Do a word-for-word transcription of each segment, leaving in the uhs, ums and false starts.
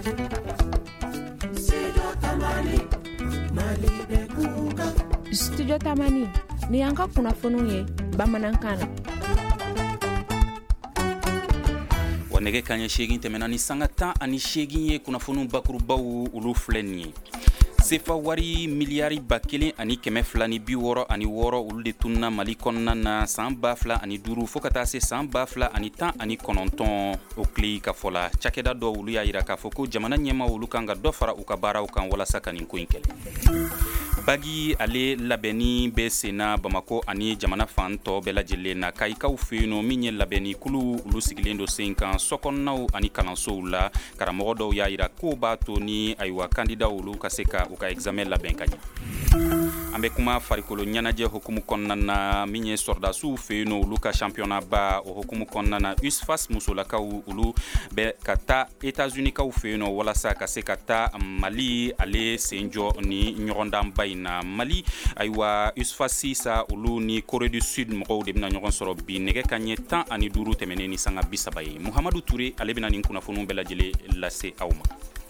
Studio Tamani ni an ka kunnafoniw ye bamanankan na. Wa nɛgɛ kanɲɛ seegin tɛmɛna ni sanga tan ani seegin ye kunnafoniw bakurubaw olu filɛ nin ye. sefa wari miliyari ba kelen ani kɛmɛ fila ni bi wɔɔrɔ ani wɔɔrɔ olu de tununa Mali kɔnɔna na san ba fila ani duuru fo ka taa se san ba fila ani tan ani kɔnɔntɔn o tile ka fɔ la. Cakɛda dɔ olu y'a yira k'a fɔ ko jamana ɲɛma olu kan ka dɔ fara u ka baaraw kan walasa ka nin ko in kɛlɛ. Bagi ale labɛnni bɛ senna Bamako ani jamana fan tɔ bɛɛ lajɛlen na kayikaw fɛ yen nɔ min ye labɛnni kulu olu sigilen don sen kan sokɔnɔnaw ani kalansow la. Karamɔgɔ dɔw y'a yira ko b'a to ni ayiwa kandidaw olu ka se ka u ka examen labɛn ka ɲɛ. An bɛ kuma farikolo ɲɛnajɛ hukumu kɔnɔna na min ye sɔrdasiw fɛ yen nɔ olu ka championnat ba o hukumu kɔnɔna na U S F A S musolakaw olu bɛ ka taa États-Unis kaw fɛ yen nɔ walasa ka se ka taa Mali ale senjɔ ni ɲɔgɔndanba in na. Mali ayiwa U S F A S sa olu ni Corée du Sud mɔgɔw de bɛna ɲɔgɔn sɔrɔ bi nɛgɛ kanɲɛ tan ani duuru tɛmɛnen ni sanga bi saba ye. Muhamadu Ture ale bɛna nin kunnafoniw bɛɛ lajɛlen lase aw ma.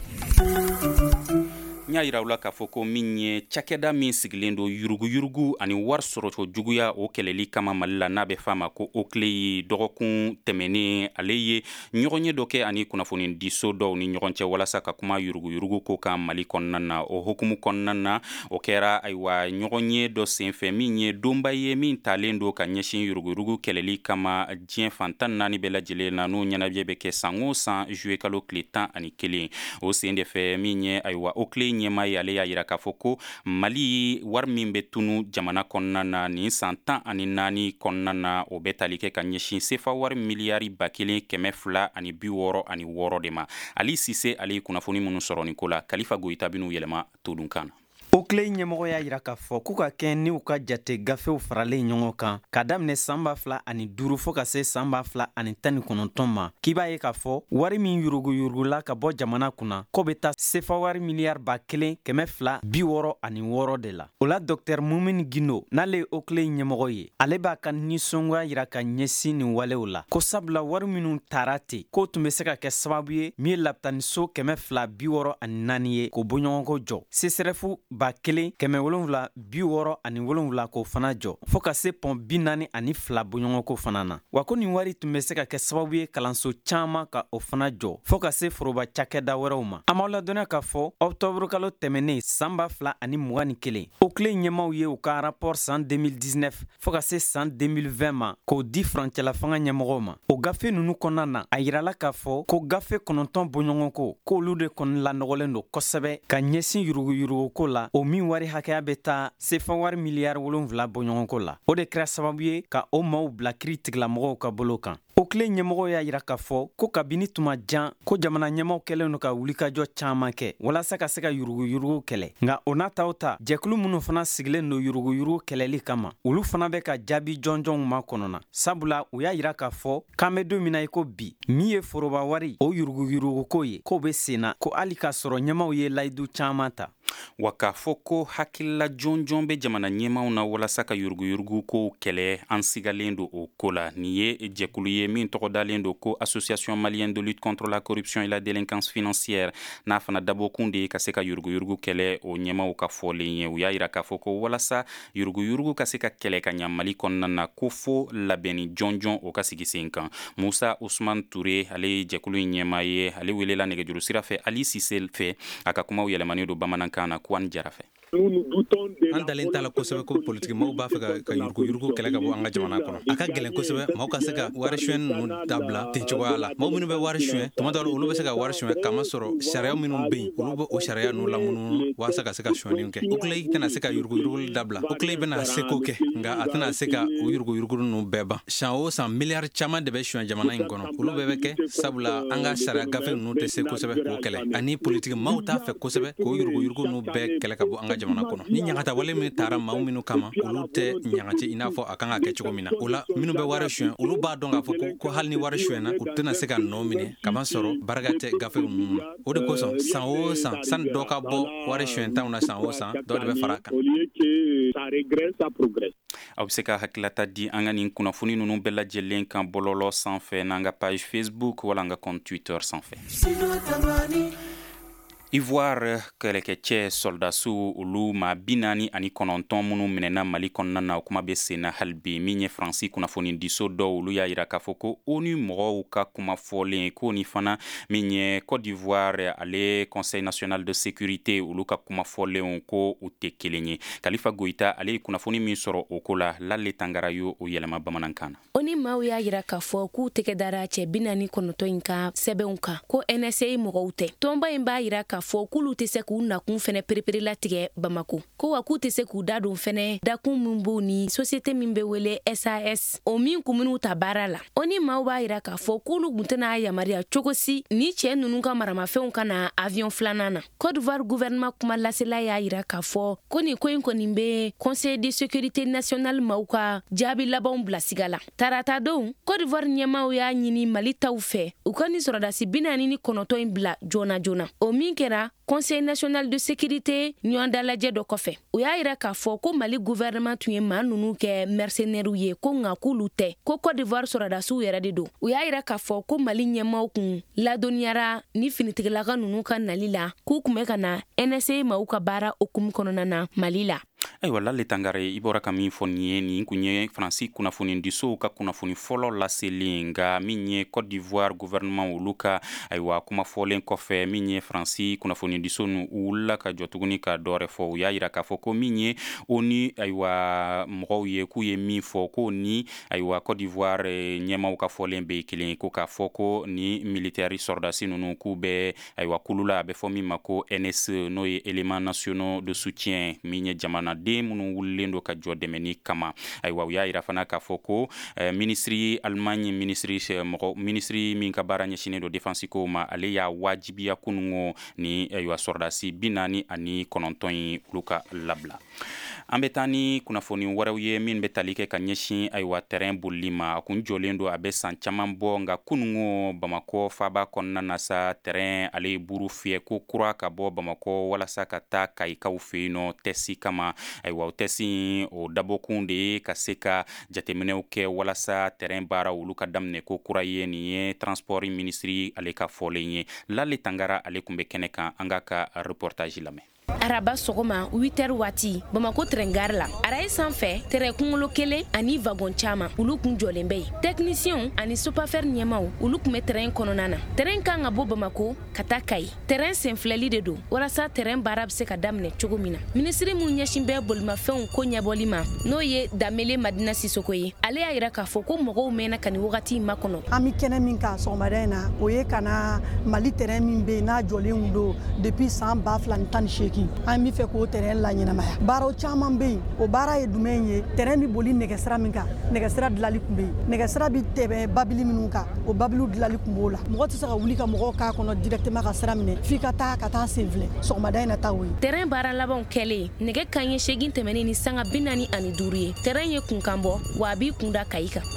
N y'a yira u la k'a fɔ ko min ye cakɛda min sigilen don yuruguyurugu ani wari sɔrɔcogo juguya o kɛlɛli kama Mali la n'a bɛ f'a ma ko O C L E ye dɔgɔkun tɛmɛnen ale ye ɲɔgɔn ye dɔ kɛ ani kunnafoni diso dɔw ni ɲɔgɔn cɛ walasa ka kuma yuruguyurugu ko kan Mali kɔnɔna na. O hukumu kɔnɔna na o kɛra ayiwa ɲɔgɔn ye dɔ senfɛ min ye donba ye min talen don ka ɲɛsin yuruguyurugu kɛlɛli kama diɲɛ fan tan naani bɛɛ lajɛlen na n'o ɲɛnajɛ bɛ kɛ san o san juillet kalo tile tan ani kelen o sen de fɛ min ye ayiwa O C L E ɲɛma ye ale y'a yira k'a fɔ ko Mali wari min bɛ tunu jamana kɔnɔna na nin san tan ani naani kɔnɔna na o bɛ tali kɛ ka ɲɛsin sefa wari miliyari ba kelen kɛmɛ fila ani bi wɔɔrɔ ani wɔɔrɔ de ma. Ali Sise ale ye kunnafoni minnu sɔrɔ nin ko la. Kalifa Goyita bin'u yɛlɛma todunkan na. O C L E ɲɛmɔgɔ y'a yira k'a fɔ k'u ka kɛ ni u ka jate gafew faralen ɲɔgɔn kan ka daminɛ san ba fila ani duuru fo ka se san ba fila ani tan ni kɔnɔntɔn ma k'i b'a ye k'a fɔ wari min yuruguyurugula ka bɔ jamana kunna k'o bɛ taa sefa wari miliyari ba kelen kɛmɛ fila bi wɔɔrɔ ani wɔɔrɔ de la. O la Dr Mumini Gindo n'ale ye O C L E ɲɛmɔgɔ ye ale b'a ka nisɔngoya yira ka ɲɛsin nin walew la ko sabula wari minnu taara ten k'o tun bɛ se ka kɛ sababu ye min ye lapitaniso kɛmɛ fila bi wɔɔrɔ ani naani ye k'o bɔɲɔgɔnko jɔ. C S R F ba kelen kɛmɛ wolonwula bi wɔɔrɔ ani wolonwula k'o fana jɔ fo ka se pɔn bi naani ani fila bɔɲɔgɔnko fana na. Wa ko nin wari tun bɛ se ka kɛ sababu ye kalanso caman ka o fana jɔ fo ka se foroba cakɛda wɛrɛw ma. An b'aw ladɔnniya k'a fɔ octobre kalo tɛmɛnen san ba fila ani mugan ni kelen O C L E ɲɛmaw ye u ka rapport san deux mille dix-neuf fo ka se san deux mille vingt ma k'o di furancɛla fanga ɲɛmɔgɔw ma. O gafe ninnu kɔnɔna na a yirala k'a fɔ ko gafe kɔnɔntɔn bɔɲɔgɔnko k'olu de kɔni lanɔgɔlen don kosɛbɛ ka ɲɛsin yuruguyuruguko la o min wari hakɛya bɛ taa sefa wari miliyari wolonwula bɔɲɔgɔnko la. O de kɛra sababu ye ka o maaw bila kiiri tigilamɔgɔw ka bolo kan. O C L E ɲɛmɔgɔ y'a yira k'a fɔ ko kabini tuma jan ko jamana ɲɛmaw kɛlen don ka wulikajɔ caman kɛ walasa ka se ka yuruguyurugu kɛlɛ. Nka o n'a taw ta jɛkulu minnu fana sigilen don yuruguyurugu kɛlɛli kama olu fana bɛ ka jaabi jɔnjɔnw ma kɔnɔna sabula u y'a yira k'a fɔ k'an bɛ don min na i ko bi min ye foroba wari o yuruguyuruguko ye k'o bɛ senna ko hali k'a sɔrɔ ɲɛmaw ye layidu caman ta. Wa k'a fɔ ko hakilila jɔnjɔn bɛ jamana ɲɛmaw na walasa ka yuruguyurugu ko kɛlɛ an sigalen don o ko la. Nin ye jɛkulu ye min tɔgɔ dalen don ko Association Malienne de lutte contre la corruption et la délinquance financière n'a fana dabɔkun de ye ka se ka yuruguyurugu kɛlɛ o ɲɛmaw ka fɔlen ye. U y'a yira k'a fɔ ko walasa yuruguyurugu ka se ka kɛlɛ ka ɲa Mali kɔnɔna na ko fo labɛnni jɔnjɔn o ka sigi sen kan. Musa Usman Ture ale ye jɛkulu in ɲɛma ye ale welela nɛgɛjuru sira fɛ Ali Sise fɛ a ka kumaw yɛlɛmanen don bamanankan na Kwan Jara fɛ. An dalen t'a la kosɛbɛ ko politiki maaw b'a fɛ ka, ka yuruguyurugu kɛlɛ ka bɔ an ka jamana kɔnɔ. A ka gɛlɛn kosɛbɛ maaw ka se ka wari suɲɛ ninnu dabila ten cogoya la. Maaw minnu bɛ wari suɲɛ tuma dɔw la olu bɛ se ka wari suɲɛ k'a sɔrɔ sariya minnu bɛ yen olu bɛ o sariya ninnu lamunumunu walasa ka se ka suɲɛni kɛ. O C L E tɛna se ka yuruguyurugu dabila. O C L E bɛna seko kɛ nka a tɛna se ka o yuruguyurugu ninnu bɛɛ ban. San o san miliyari caman de bɛ suɲɛ jamana in kɔnɔ. Olu bɛɛ bɛ kɛ sabula an ka sariya gafe ninnu tɛ se kosɛbɛ k'o kɛlɛ. Ani politiki maaw t'a fɛ kosɛbɛ k'o yuruguyurugu ninnu bɛɛ kɛlɛ ka bɔ an ka jamana kɔnɔ. Ni ɲagata wale min taara maaw minnu kama olu tɛ ɲagati i n'a fɔ a kan ka kɛ cogo min na. O la minnu bɛ wari suɲɛ olu b'a dɔn k'a fɔ ko, ko hali ni wari suɲɛna u tɛna se ka nɔ minɛ kaban sɔrɔ barika tɛ gafe ninnu na. O de kosɔn san o san sani dɔ ka bɔ wari suɲɛtanw na san o san dɔ de bɛ fara a kan. Aw bɛ se ka hakilata di an ka nin kunnafoni ninnu bɛɛ lajɛlen kan bɔlɔlɔ sanfɛ n'an ka page Facebook wala an ka compte Twitter sanfɛ. Ivoire kɛlɛkɛcɛ soldasiw olu ma binani ani kɔnɔntɔn minnu minɛna Mali kɔnɔna na o kuma bɛ sen na hali bi min ye Faransi kunnafoni diso dɔw olu y'a yira k'a fɔ ko ONU mɔgɔw ka kuma fɔlen ko ni fana min ye Côte d'Ivoire ale Conseil national de sécurité olu ka kuma fɔlenw ko u tɛ kelen ye. Kalifa Goita ale ye kunnafoni min sɔrɔ o ko la Lale Tangara y'o yɛlɛma bamanankan na. ONU maaw y'a yira k'a fɔ k'u tɛgɛ dara cɛ bi naani kɔnɔntɔn in ka sɛbɛnw kan ko N S A mɔgɔw tɛ. Tɔnba in b'a yira k'a fɔ k'olu tɛ se k'u nakun fɛnɛ perepere latigɛ Bamako ko wa k'u tɛ se k'u da don fɛnɛ dakun min b'u ni société min bɛ wele S A S o min kun minnu ta baara la. ONU maaw b'a yira k'a fɔ k'olu kun tɛna yamaruya cogo si ni cɛ ninnu ka maramafɛnw ka na avion filanan na. Côte d'Ivoire gouvernement kuma lasela y'a yira k'a fɔ ko ni ko in kɔni bɛ Conseil de sécurité nationale maaw ka jaabi labanw bila siga la. Tarata don Côte d'Ivoire ɲɛmaaw y'a ɲini Mali taw fɛ u ka ni sɔrɔdasi bi naani ni kɔnɔntɔn in bila joona joona. O min kɛra Conseil national de sécurité ɲɔgɔnda lajɛ dɔ kɔfɛ u y'a yira k'a fɔ ko Mali gouvernement tun ye maa ninnu kɛ mercenaires ye ko nka k'olu tɛ ko Côte d'Ivoire sɔrɔdasiw yɛrɛ de don. U y'a yira k'a fɔ ko Mali ɲɛmaaw kun ladɔnniyara ni finitigilaka ninnu ka nali la k'u kun bɛ ka na N S A maaw ka baara okumu kɔnɔna na Mali la. Ayiwa Lale Tangare i bɔra ka min fɔ nin ye nin kun ye Faransi kunnafoni disow ka kunnafoni fɔlɔ laselen nka min ye Côte d'Ivoire gouvernement olu ka ayiwa kuma fɔlen kɔfɛ min ye Faransi kunnafoni diso nu u wulila ka jɔ tuguni ka dɔwɛrɛ fɔ u y'a yira k'a fɔ ko min ye ONU ayiwa mɔgɔw ye k'u ye min fɔ ko ni ayiwa Côte d'Ivoire ɲɛmaaw ka fɔlen bɛ kelen ye ko k'a fɔ ko ni militaire sɔrɔdasi ninnu k'u bɛ ayiwa kulu la a bɛ fɔ min ma ko N S E n'o ye éléments nationaux de soutien min ye jamana den minnu wulilen do ka jɔ dɛmɛni kama. Ayiwa u y'a yira fana k'a fɔ ko eh, ministri Allemagne ministri mɔgɔ ministri min ka baara ɲɛsinnen do défense ko ma ale y'a wajibiya kunungo ni ayiwa sɔrɔdasi bi naani ani kɔnɔntɔn yi olu ka labila. An bɛ taa ni kunnafoni wɛrɛw ye min bɛ tali kɛ ka ɲɛsin ayiwa terrain bolili ma a kun jɔlen do a bɛ san caman bɔ nka kunungo Bamako faaba kɔnɔna na sa terrain ale ye buru fiyɛ ko kura ka bɔ Bamako walasa ka taa Kayikaw fɛ yen nɔ tɛsi kama ayiwa o tɛsi o dabɔkun de ye ka se ka jateminɛw kɛ walasa terrain baara olu ka daminɛ ko kura ye nin ye transport ministri ale ka fɔlen ye. Lale Tangara ale kun bɛ kɛnɛ kan an ka ka reportage lamɛn. Araba sɔgɔma huit heures waati Bamako terengari la araye sanfɛ terrain kunkolo kelen ani wagon caman olu kun jɔlen bɛ yen. Technicien ani superfer ɲɛmaw olu kun bɛ terrain kɔnɔna na. Terrain kan ka bɔ Bamako ka taa Kayi. Terrain senfilɛli de don walasa terrain baara bɛ se ka daminɛ cogo min na. Ministri mun ɲɛsin bɛ bolimafɛnw ko ɲɛbɔli ma n'o ye Damele Madina Sisoko ye ale y'a yira k'a fɔ ko mɔgɔw mɛnna ka ni wagati ma kɔnɔ. An bɛ kɛnɛ min ka sɔgɔmada in na o ye ka na Mali terrain min bɛ yen n'a jɔlen don depuis san ba fila ni tan ni seegin an bɛ fɛ k'o terrain la ɲɛnamaya. Baaraw caman bɛ yen o baara ye jumɛn ye terrain bɛ boli nɛgɛsira min kan nɛgɛsira dilanli kun bɛ yen nɛgɛsira bɛ tɛmɛ babili minnu kan o babiliw dilanli kun b'o la mɔgɔ tɛ se ka wuli ka mɔgɔw k'a kɔnɔ directement ka sira minɛ f'i ka taa ka taa sen filɛ sɔgɔmada in na ta o ye. Terrain baara labanw kɛlen nɛgɛ kanɲɛ seegin tɛmɛnen ni sanga bi naani ani duuru ye terrain ye kunkan bɔ wa a b'i kunda Kayi kan.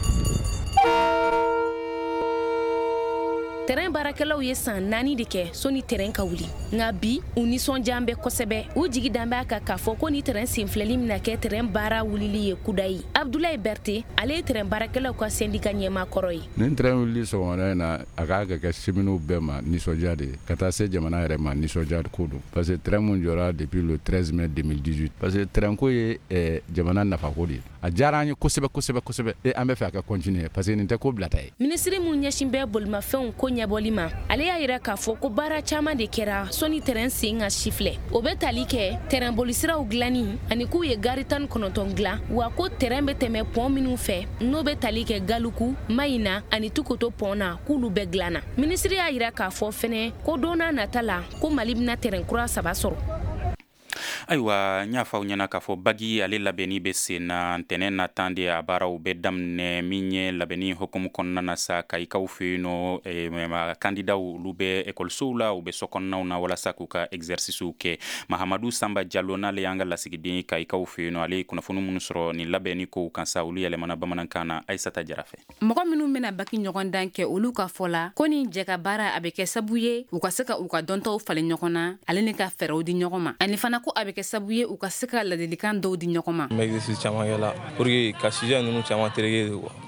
Terrain baarakɛlaw ye san naani de kɛ soni terrain ka wuli nka bi u nisɔndiyan bɛ kosɛbɛ u jigi dan b'a kan k'a fɔ ko ni terrain senfilɛli mina kɛ terrain baara wulili ye kuda ye. Abdoulaye Berté ale ye terrain baarakɛlaw ka syndicat ɲɛmaa kɔrɔ ye. Nin terrain wulili sɔgɔmada in na a k'a ka kɛ semaines bɛɛ ma nisɔndiya de ye ka taa se jamana yɛrɛ ma nisɔndiya ko don parce que terrain mun jɔra depuis le treize mai deux mille dix-huit parce que terrain ko ye eh, jamana nafako de ye a diyara an ye kosɛbɛ kosɛbɛ kosɛbɛ e an bɛ fɛ a ka continuer parce que nin tɛ ko bilata ye. Ministri mun ɲɛsin bɛ bolimafɛnw ko ɲɛbɔli ma ale y'a yira k'a fɔ ko baara caman de kɛra soni terrain sen ka sifilɛ o bɛ tali kɛ terrain bolisiraw dilanni ani k'u ye gari tan ni kɔnɔntɔn dilan wa ko terrain bɛ tɛmɛ pɔn minnu fɛ n'o bɛ tali kɛ Galuku Mayina ani Tukoto pɔn na k'olu bɛɛ dilanna. Ministri y'a yira k'a fɔ fɛnɛ ko don n'a nata la ko Mali bɛna terrain kura saba sɔrɔ. Ayiwa n y'a fɔ aw ɲɛna k'a fɔ bagi ale labɛnni bɛ sen na ntɛnɛn natan de a baaraw bɛ daminɛ min ye labɛnni hukumu kɔnɔna na sa Kayikaw fɛ yen nɔ eh, kandidaw olu bɛ ekɔlisow la u bɛ sokɔnɔnaw na walasa k'u ka exercices kɛ. Mahamadu Samba Diallo n'ale y'an ka lasigiden Kayikaw fɛ yen nɔ ale ye kunnafoni minnu sɔrɔ nin labɛnni kow kan sa olu yɛlɛmana bamanankan na Aissata Jara fɛ. Mɔgɔ minnu bɛna baki ɲɔgɔn dan kɛ olu ka fɔ la ko ni jɛ ka baara a bɛ kɛ sabu ye u ka se ka u ka dɔntaw falen ɲɔgɔn na ale ni ka fɛɛrɛw di ɲɔgɔn ma ani fana ko a bɛ kɛ sabu ye u ka se ka ladilikan dɔw di ɲɔgɔn ma. Exercice caman kɛla pour que ka sujet ninnu caman tereke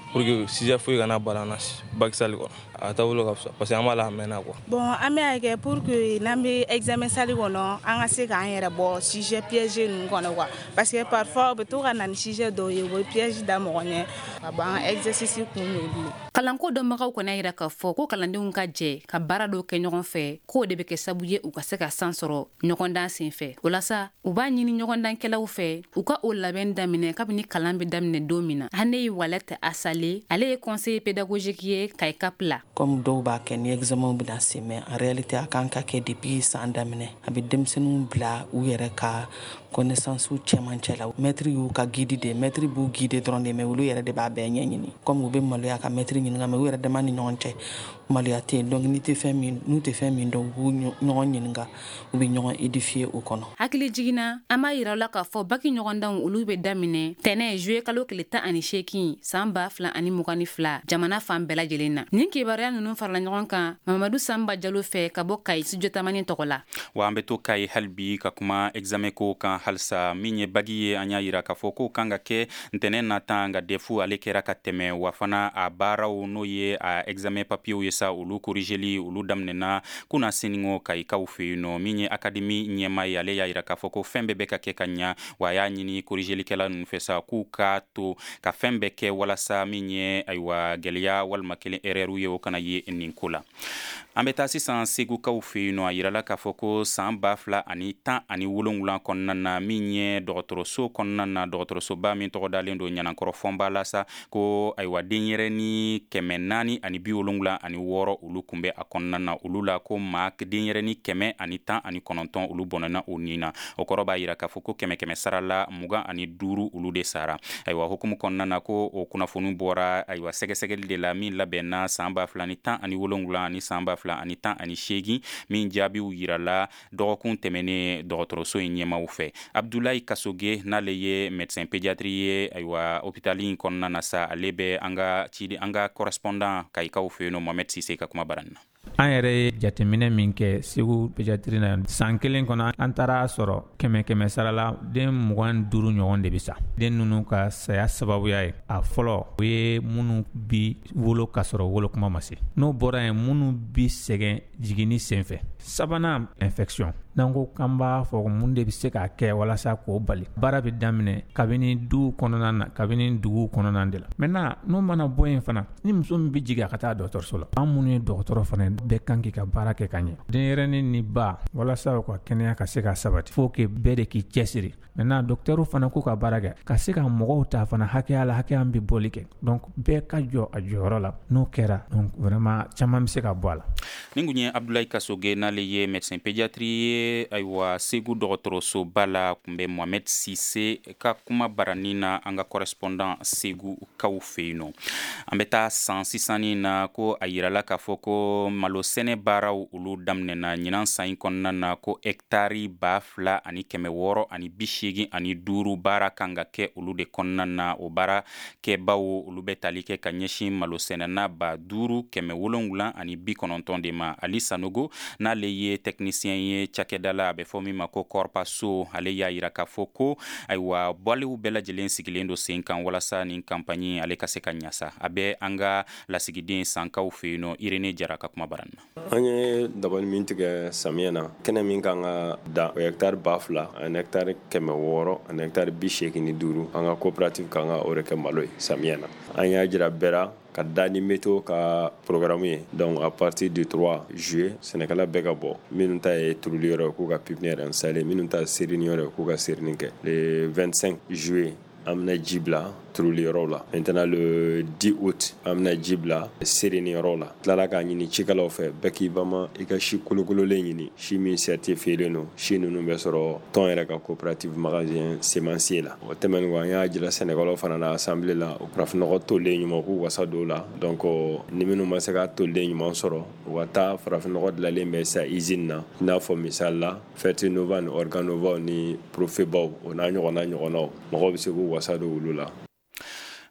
pour que sujet foyi kana balana bac sali kɔnɔ a taabolo ka fisa parce que an b'a la mɛnna quoi. Bon an bɛ kɛ pour que n'an bɛ examen sali kɔnɔ an ka se k'an yɛrɛ bɔ sujet piège ninnu kɔnɔ quoi parce que parfois u bɛ to ka na ni sujet dɔw ye u bɛ piège da mɔgɔ ɲɛ ka ban an ka exercice kun y'olu. Kalanko dɔnbagaw kɔni y'a yira k'a fɔ ko kalandenw ka jɛ ka baara dɔw kɛ ɲɔgɔn fɛ k'o de bɛ kɛ sabu ye u ka se ka san sɔrɔ ɲɔgɔndan sen fɛ. O la sa u b'a ɲini ɲɔgɔndankɛlaw fɛ u ka o labɛn daminɛ kabini kalan bɛ daminɛ don min na. Hane ye Walette Asale, ale ye conseiller pédagogique ye Kaykap la. Comme dɔw b'a kɛ ni examen bɛna se mais en réalité a kan ka kɛ depuis san daminɛ a bɛ denmisɛnninw bila u yɛrɛ ka connaissance cɛmancɛ la. Maître y'u ka guide de maître b'u guide dɔrɔn de mais olu yɛrɛ de b'a bɛɛ ɲɛɲini comme u bɛ maloya ka maître ɲininka mais u yɛrɛ dama ni ɲɔgɔn cɛ maloya tɛ yen donc ni tɛ fɛn min n'u tɛ fɛn min dɔn u b'u ɲɔgɔn ɲininka u bɛ ɲɔgɔn édifier o kɔnɔ. Hakili jiginna an b'a yira la k'a fɔ baki ɲɔgɔndanw olu bɛ daminɛ tɛnɛ juillet kalo tile tan ani seegin san ba fila ani mugan ni fila jamana fan bɛɛ lajɛlen na. Nin kibaruya ninnu farala ɲɔgɔn kan Mamadu Samba Jalo fɛ ka bɔ Kayi studio tamani tɔgɔ la. Wa an bɛ to Kayi hali bi ka kuma examen ko kan halisa min ye bagi ye an y'a yira k'a fɔ ko kan ka kɛ ntɛnɛn nata nka defu ale kɛra ka tɛmɛ wa fana a baaraw n'o ye a examen papiyew ye sa olu corrigeli olu daminɛna kuna siniŋo Kayikaw fɛ yen nɔ min ye académie ɲɛma ye ale y'a yira k'a fɔ ko fɛn bɛɛ bɛ ka kɛ ka ɲa wa a y'a ɲini corrigelikɛla ninnu fɛ sa k'u ka to ka fɛn bɛɛ kɛ walasa min ye ayiwa gɛlɛya walima kelen erreur ye o kana ye nin ko la. An bɛ taa sisan Segukaw fɛ yen nɔ a yirala k'a fɔ ko san ba fila ani tan ani wolonwula kɔnɔna na min ye dɔgɔtɔrɔso kɔnɔna na dɔgɔtɔrɔsoba min tɔgɔ dalen don Ɲanankɔrɔ Fɔnba la sa ko ayiwa denyɛrɛni kɛmɛ naani ani bi wolonwula ani wɔɔrɔ olu kun bɛ a kɔnɔna na olu la ko maa denyɛrɛni kɛmɛ ani tan ani kɔnɔntɔn olu bɔnɛna o nin na o kɔrɔ b'a yira k'a fɔ ko kɛmɛ kɛmɛ sara la mugan ani duuru olu de sara ayiwa hukumu kɔnɔna na ko o kunnafoni bɔra ayiwa sɛgɛsɛgɛli de la min labɛnna san ba fila ani tan ani wolonwula ani san ba fila ani tan ani seegin min jaabiw yirala dɔgɔkun tɛmɛnen dɔgɔtɔrɔso in ɲɛmaw fɛ. Abdulayi Kasoge n'ale ye médecin pédiatri ye ayiwa hôpitali in kɔnɔna na sa ale bɛ an ka cidi an ka correspondant Kayikaw fɛ yen nɔ Mohamed Sise ka kuma baran na. An yɛrɛ ye jateminɛ min kɛ Segu pédiatrie na san kelen kɔnɔ an taara sɔrɔ kɛmɛ kɛmɛ sarala den mugan duuru ɲɔgɔn de bi sa. Den ninnu ka saya sababuya ye a fɔlɔ o ye minnu bi wolo ka sɔrɔ wolo kuma ma se n'o bɔra yen minnu bi sɛgɛn jiginni senfɛ. Sabanan infection n'an ko k'an b'a fɔ mun de bɛ se k'a kɛ walasa k'o bali baara bɛ daminɛ kabini duw kɔnɔna na kabini duguw kɔnɔna de la. Maintenant n'o mana bɔ yen fana ni muso min bɛ jigin a ka taa dɔgɔtɔrɔso la an minnu ye dɔgɔtɔrɔ fana bɛɛ kan k'i ka baara kɛ ka ɲɛ denyɛrɛnin ni ba walasa u ka kɛnɛya ka se ka sabati fo que bɛɛ de k'i cɛsiri. Maintenant docteur fana k'u ka baara kɛ ka se ka mɔgɔw ta fana hakɛya la hakɛya bɛ bɔli kɛ donc bɛɛ ka jɔ a jɔyɔrɔ la n'o kɛra donc vraiment caman bɛ se ka bɔ a la. Nin kun ye Abdulayi Kasoge n'ale ye médecin pédiatri ye ayiwa Segu dɔgɔtɔrɔsoba la kun bɛ Mohamed Sise ka kuma barani na an ka correspondant Segukaw fɛ yen nɔ. An bɛ taa san sisanni na ko a yirala k'a fɔ ko malo sɛnɛ baaraw olu daminɛna ɲinan san in kɔnɔna na ko hectare ba fila ani kɛmɛ wɔɔrɔ ani bi seegin ani duuru baara kan ka kɛ olu de kɔnɔna na o baara kɛbaw olu bɛ tali kɛ ka ɲɛsin malo sɛnɛna ba duuru kɛmɛ wolonwula ani bi kɔnɔntɔn de ma. Ali Sanogo n'ale ye technicien ye cakɛda la a bɛ fɔ min ma ko Corpaso ale y'a yira k'a fɔ ko ayiwa bɔliw bɛɛ lajɛlen sigilen don sen kan walasa nin campagne ale ka se ka ɲasa a bɛ an ka lasigiden Sankaw fɛ yen nɔ Irene Jara ka kuma baran na. An ye dabali min tigɛ samiyɛ na kɛnɛ min kan ka da o hectare ba fila ani hectare kɛmɛ wɔɔrɔ ani hectare bi seegin ni duuru an ka coopérative kan ka o de kɛ malo ye samiyɛ na an y'a jira bɛɛ la ka da ni météo ka programme ye donc à partir du trois juillet sɛnɛkɛla bɛɛ ka bɔ minnu ta ye turuli yɔrɔ k'u ka pépinière installé minnu ta serini yɔrɔ k'u ka serini kɛ le vingt-cinq juillet an bɛna ji bila turuli yɔrɔw la. Maintenant le dix août an bɛna ji bila serini yɔrɔw la. Tilala k'a ɲini cikɛlaw fɛ bɛɛ k'i bama i ka si kolokololen ɲini si min certifiélen don si ninnu bɛ sɔrɔ tɔn yɛrɛ ka coopérative magasin sémencier la. O tɛmɛnen kɔ an y'a jira sɛnɛkɛlaw fana na assemblée la o farafinnɔgɔ tolilen ɲuman k'u wasa don o la donc ni minnu ma se ka tolilen ɲuman sɔrɔ u ka taa farafinnɔgɔ dilanlen bɛ sa usine na i n'a fɔ misali la Fertinova ni Organova ni Profebaw o n'a ɲɔgɔnna ɲɔgɔnnaw mɔgɔw bɛ se k'u wasa don olu la.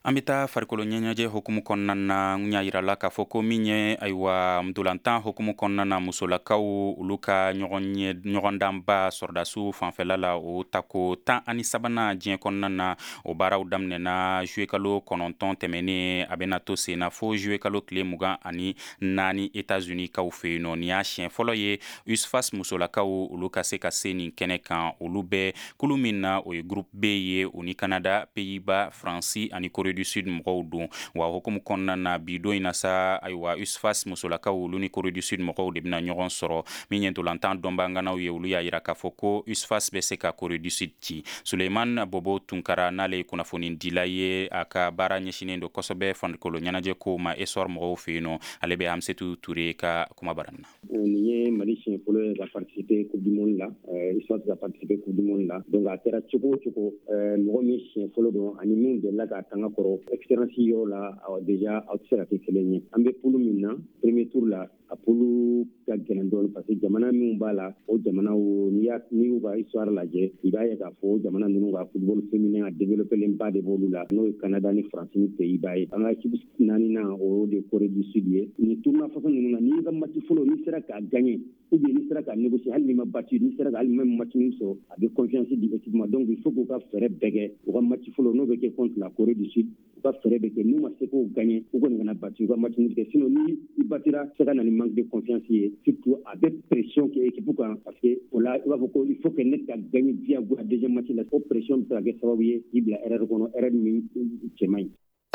an bɛ taa farikolo ɲɛɲɛjɛ hukumu kɔnɔna na n y'a yira la k'a fɔ ko min ye ayiwa ntolantan hukumu kɔnɔna na musolakaw olu ka ɲɔgɔndanba sɔrɔdasiw fanfɛla la o tako tan ani sabanan diɲɛ kɔnɔna na o baaraw daminɛna juwe kalo kɔnɔntɔn tɛmɛnen a bɛna to sen na fo juwe kalo tile mugan ani naani Etats-Unis kaw fɛ yen nɔ nin y'a siɲɛ fɔlɔ ye U S F A S musolakaw olu ka se ka se nin kɛnɛ kan olu bɛɛ kulu min na o ye groupe B ye o ni Canada, Pays-Bas, Fransi ani Corée du Sud mɔgɔw don wa hukumu kɔnɔna na bi don in na sa ayiwa U S F A S musolakaw olu ni Corée du Sud mɔgɔw de bɛna ɲɔgɔn sɔrɔ min ye ntolantan dɔnbaganaw ye olu y'a yira k'a fɔ ko U S F A S bɛ se ka Corée du Sud ci. Suleiman Bobo Tunkara n'ale ye kunnafoni dila ye a ka baara ɲɛsinen don kosɛbɛ farikolo ɲɛnajɛ ko ma Esor mɔgɔw fɛ yen nɔ ale bɛ Hamsetu Ture ka kuma baran na. Nin ye Mali siɲɛ fɔlɔ ye ka participer Coupe du Monde la U S F A S ka participer Coupe du Monde la donc a kɛra cogo o cogo mɔgɔ min siɲɛ fɔlɔ don ani min delila ka tanga kɔrɔ expérience yɔrɔ la déjà aw tɛ se ka kɛ kelen ye an bɛ poule min na premier tour la a poule ka gɛlɛn dɔɔni parce que jamana min b'a la o jamanaw n'i y'a n'i y'u ka histoire lajɛ i b'a ye k'a fɔ jamana ninnu ka football féminin a développé ba de b'olu la n'o ye Canada ni France ni Pays-Bas ye an ka équipe naaninan o de Corée du Sud ye nin tournoi façon ninnu na n'i ka match fɔlɔ n'i sera k'a gagner ou bien n'i sera k'a négocier hali n'i ma battu n'i sera ka hali même match min sɔrɔ a bɛ confiance di équipe ma donc il faut k'u ka fɛɛrɛ bɛɛ kɛ u ka match fɔlɔ n'o bɛ kɛ contre la Corée du Sud u ka fɛɛrɛ bɛ kɛ n'u ma se k'o gagner u kɔni kana battu u ka match min kɛ sinon ni i batira se ka na ni manque de confiance ye surtout a bɛ pression kɛ équipe kan parce que o la i b'a fɔ ko il faut que ne ka gagner diyagoya deuxième match la o pression bɛ se ka kɛ sababu ye i bila erreur kɔnɔ erreur min cɛ man ɲi.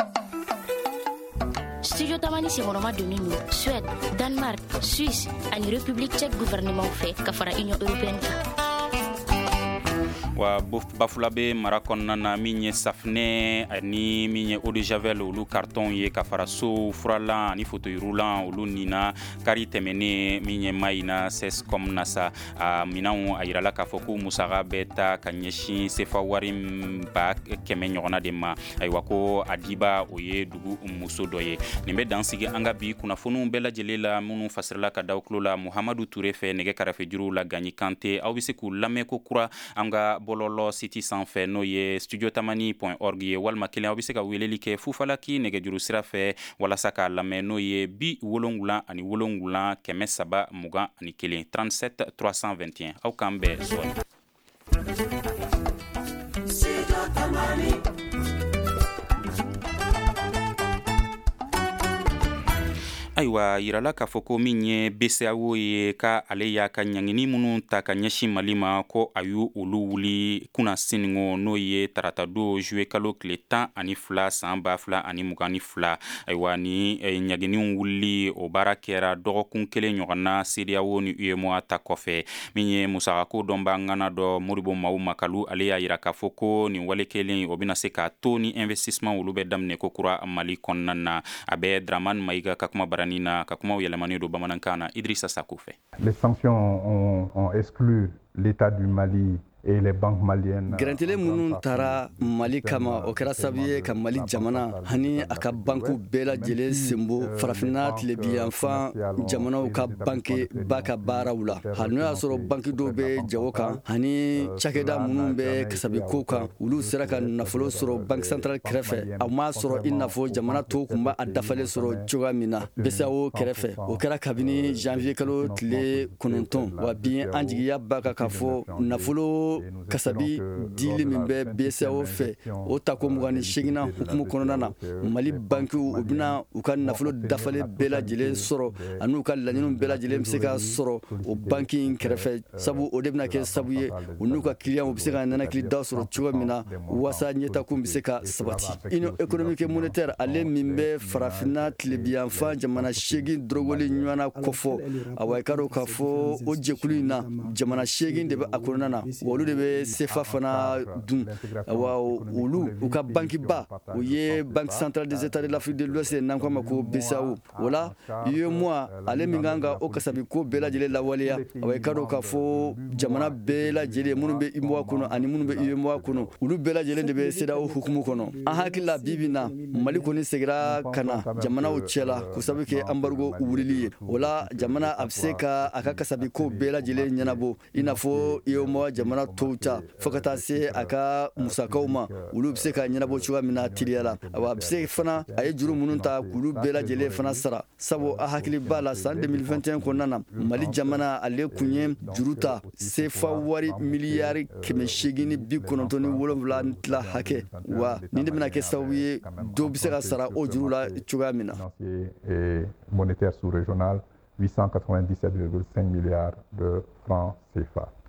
Studio Tamani Siroma donnen don Suède, Danemark, Suisse ani République tchèque gouvernement fɛ ka fara Union européenne kan. wa bafula be mara kɔnɔna na min ye safinɛ ani min ye eau de javel olu carton ye ka fara so furalan ani fauteuil-roulant olu nina kari tɛmɛnen min ye mayina sescom na sa a minanw a yirala k'a fɔ ko musaka bɛ ta ka ɲɛsin sefa wari ba kɛmɛ ɲɔgɔnna de ma ayiwa ko a diba o ye dugu muso dɔ ye nin bɛ dansigi an ka bi kunnafoniw bɛɛ lajɛlen la minnu fasirila ka da kulo la Muhamadu Ture fɛ nɛgɛ kɛrɛfɛ juruw la Gagni Kante aw bɛ se k'u lamɛn ko kura an ka bɔlɔlɔ siti sanfɛ n'o ye studio tamani point org ye walima kelen aw bɛ se ka weleli kɛ fufalaki nɛgɛjuru sira fɛ walasa k'a lamɛn n'o ye bi wolonwula ani wolonwula kɛmɛ saba mugan ani kelen trente-sept trois cent vingt et un aw k'an bɛɛ sɔrɔ. ayiwa yirala k'a fɔ ko min ye B C A O ye ka ale y'a ka ɲangini minnu ta ka ɲɛsin Mali ma ko a y'u olu wuli kunna siniŋo n'o ye tarata don juwe kalo tile tan ani fila san ba fila ani mugan ni fila ayiwa ni ɲaginiw wulili o baara kɛra dɔgɔkun kelen ɲɔgɔnna C D A O ni U E M O A ta kɔfɛ min ye musakako dɔnba ŋana dɔ Moribo Mawu Makalu ale y'a yira k'a fɔ ko nin wale kelen o bɛna se k'a to ni investissement olu bɛ daminɛ ko kura Mali kɔnɔna na a bɛ Dramane Maïga ka kuma bara na ka kuma yɛlɛmani do bamanankan na Idrissa Sako fɛ. Les sanctions ont, ont exclu l'État du Mali et les banques maliennes. Grantele minnu taara Mali kama o kɛra sababu ye ka Mali jamana hani a ka banku bɛɛ lajɛlen senbo farafinna tilebiyanfan jamanaw ka banki ba ka baaraw la hali n'o y'a sɔrɔ banki dɔw bɛ jago kan hani cakɛda minnu bɛ kasabiko kan olu sera ka nafolo sɔrɔ banki centrale kɛrɛfɛ a ma sɔrɔ i n'a fɔ jamana tɔw tun b'a dafalen sɔrɔ cogoya min na B C A O kɛrɛfɛ o kɛra kabini janvier kalo tile kɔnɔntɔn wa bi an jigiya b'a kan k'a fɔ nafolo kasabi dili min bɛ B C A O fɛ o tako mugan ni seginna hukumu kɔnɔna na Mali bankiw u bɛna u ka nafolo dafalen bɛɛ lajɛlen sɔrɔ ani u ka laɲiniw bɛɛ lajɛlen bɛ se ka sɔrɔ o banki in kɛrɛfɛ sabu o de bɛna kɛ sabu ye u n'u ka client u bɛ se ka nanakili da sɔrɔ cogo min na wasa ɲɛtakun bɛ se ka sabati. Union économique et monétaire ale min bɛ farafinna tilebiyanfan jamana seegin dɔrɔgɔli ɲɔgɔnna kɔfɔ awa i ka dɔn k'a fɔ o jɛkulu in na jamana seegin de bɛ a kɔnɔna na wa olu de bɛ sefa fana dun wa olu u ka banki ba o ye banque centrale des états de l'Afrique de l'Ouest n'an k'a ma ko B C A O o la U E M O A ale min kan ka o kasabi ko bɛɛ lajɛlen lawaleya awa i ka dɔn k'a fɔ jamana bɛɛ lajɛlen minnu bɛ U E M O A kɔnɔ ani minnu bɛ U E M O A kɔnɔ olu bɛɛ lajɛlen de bɛ C D A O hukumu kɔnɔ an hakili la bi bi na Mali kɔni segira ka na jamanaw cɛ la ko sabu kɛ embargo wulili ye o la jamana a bɛ se ka a ka kasabi ko bɛɛ lajɛlen ɲɛnabɔ i n'a fɔ U E M O A jamana tɔw ta fo ka taa se a ka musakaw ma olu bɛ se ka ɲɛnabɔ cogoya min na teliya la awa a bɛ se fana a ye juru minnu ta k'olu bɛɛ lajɛlen fana sara sabu a hakili b'a la san deux mille vingt et un kɔnɔna na mali jamana ale kun ye juru ta sefa wari miliyari kɛmɛ seegin ni bi kɔnɔntɔn ni wolonwula ni tila hakɛ wa nin de bɛna kɛ sababu ye dɔw bɛ se ka sara o juru la cogoya min na. Monétaire sous-régional huit cent quatre-vingt-dix-sept virgule cinq milliards de francs C F A.